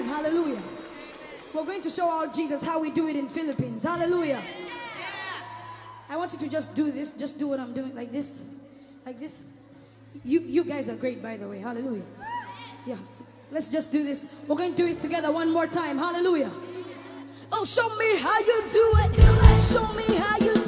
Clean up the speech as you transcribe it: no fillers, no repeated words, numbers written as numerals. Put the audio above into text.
Amen. Hallelujah. We're going to show our Jesus how we do it in Philippines. Hallelujah. I want you to just do this. Just do what I'm doing. Like this. Like this. You guys are great, by the way. Hallelujah. Yeah. Let's just do this. We're going to do this together one more time. Hallelujah. Oh, show me how you do it. Show me how you do it.